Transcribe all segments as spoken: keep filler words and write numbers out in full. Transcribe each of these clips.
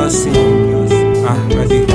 یاسین احمدی.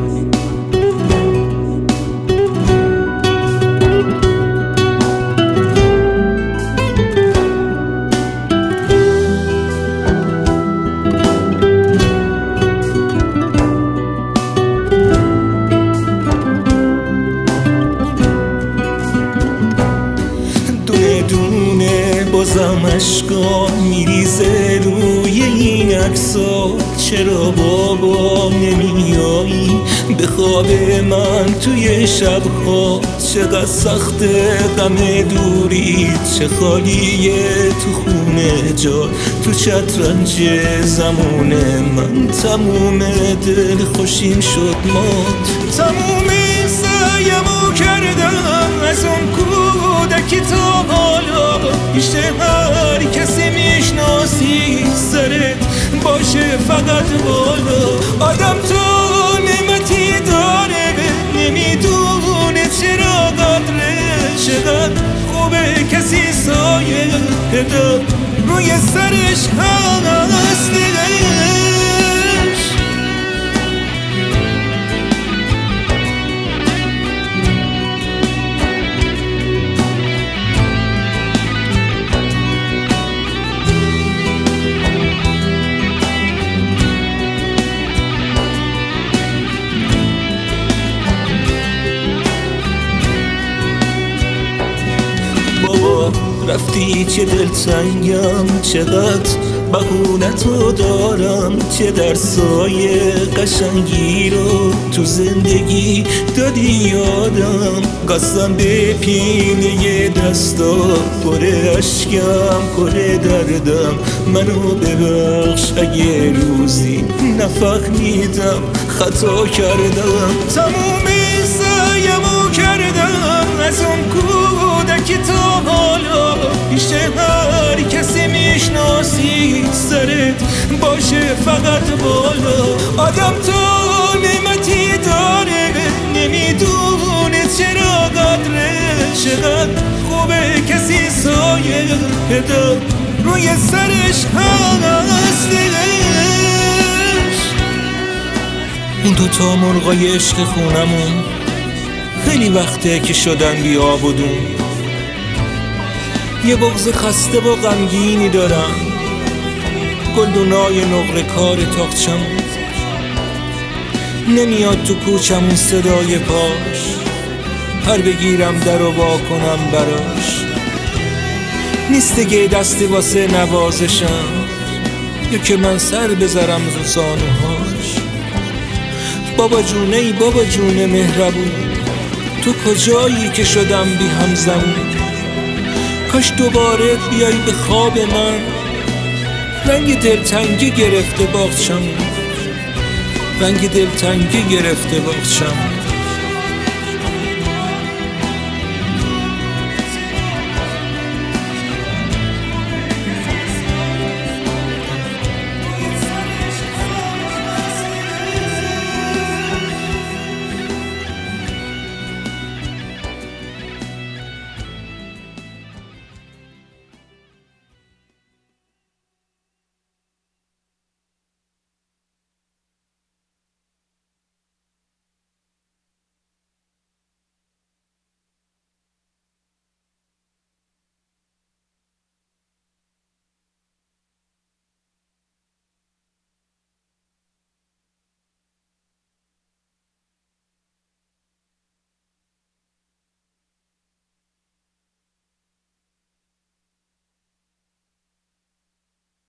بازم عشقا میریزه روی این عکسا. چرا بابا نمیایی به خواب من توی شبها؟ چقدر سخته غم دوری، چه خالیه تو خونه جا، تو شطرنج زمان من. تموم دل خوشیم شد مات، تموم سعیمو کردم از اون کودکی تا حالا. پیش هر کسی میشناسی سرت باشه فقط بالا. آدم تو نعمتی داره نمیدونه چرا قدره. چقدر خوبه کسی سایه پیدا روی سرش هستش. رفتی چه دلتنگم، چقدر بهونتو دارم، چه درسای قشنگی رو تو زندگی دادی یادم. قسم به پینه دستا پر اشکم پر دردم. منو ببخش اگه روزی نفهمیدم خطا کردم. تموم سعیمو کردم از اون کودکی تا حالا. پیش هر کسی میشناسی سرت باشه فقط بالا. آدم تو نعمتی داره نمیدونه چرا قدره. چقدر خوبه کسی سایه پیدا روی سرش هستش. اون دوتا مرغای عشق خونمون خیلی وقته که شدن بی آب و دون. یه بغض خسته و غمگینی دارم، گلدونای نقره کار تاقچمون. نمیاد تو کوچمون صدای پاش، هر بگیرم در و وا کنم براش. نیست دیگه دستی واسه نوازشم، یا که من سر بذارم رو زانوهاش. بابا جونه ای بابا جونه مهربون، تو کجایی که شدم بی همزمون؟ کاش دوباره بیای به خواب من، رنگ دلتنگی گرفته باغچمون، رنگ دلتنگی گرفته باغچمون.